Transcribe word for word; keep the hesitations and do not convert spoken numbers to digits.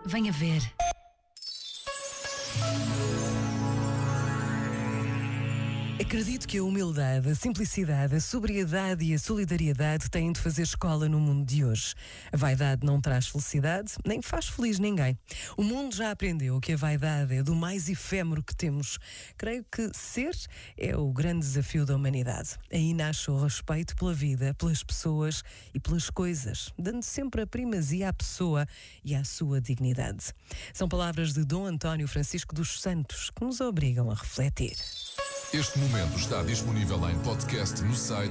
Venha ver. Acredito que a humildade, a simplicidade, a sobriedade e a solidariedade têm de fazer escola no mundo de hoje. A vaidade não traz felicidade, nem faz feliz ninguém. O mundo já aprendeu que a vaidade é do mais efêmero que temos. Creio que ser é o grande desafio da humanidade. Aí nasce o respeito pela vida, pelas pessoas e pelas coisas, dando sempre a primazia à pessoa e à sua dignidade. São palavras de Dom António Francisco dos Santos que nos obrigam a refletir. Este momento está disponível em podcast no site